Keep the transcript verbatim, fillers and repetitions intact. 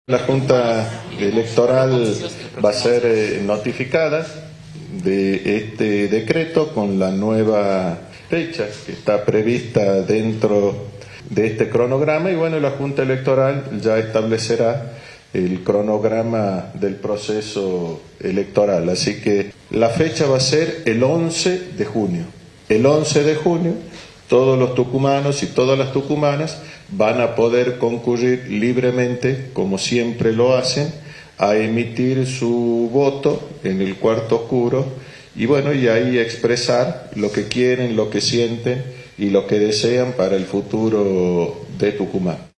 La Junta Electoral va a ser eh, notificada de este decreto con la nueva fecha que está prevista dentro de este cronograma y bueno, la Junta Electoral ya establecerá el cronograma del proceso electoral. Así que la fecha va a ser el once de junio. El once de junio todos los tucumanos y todas las tucumanas van a poder concurrir libremente, como siempre lo hacen, a emitir su voto en el cuarto oscuro y bueno, y ahí expresar lo que quieren, lo que sienten y lo que desean para el futuro de Tucumán.